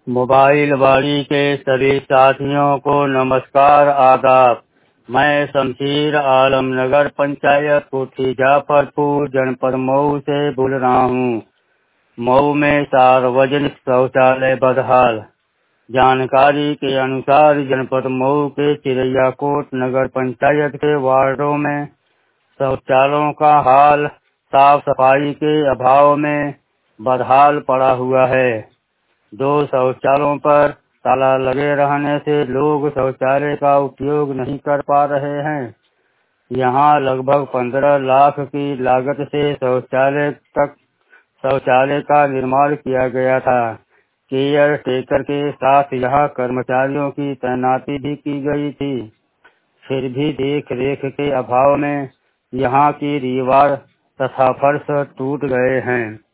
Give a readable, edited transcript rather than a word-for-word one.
Mobile वाणी के सभी साथियों को नमस्कार आदाब। मैं शमशीर आलम नगर पंचायत कोठी जाफरपुर जनपद मऊ से बोल रहा हूँ। मऊ में सार्वजनिक शौचालय बदहाल। जानकारी के अनुसार जनपद मऊ के चिरैयाकोट नगर पंचायत के वार्डों में शौचालयों का हाल साफ सफाई के अभाव में बदहाल पड़ा हुआ है। 2 शौचालयों पर ताला लगे रहने से लोग शौचालय का उपयोग नहीं कर पा रहे हैं। यहां लगभग 15 लाख की लागत से शौचालय का निर्माण किया गया था। केयर टेकर के साथ यहां कर्मचारियों की तैनाती भी की गई थी। फिर भी देख रेख के अभाव में यहां की दीवार तथा फर्श टूट गए हैं।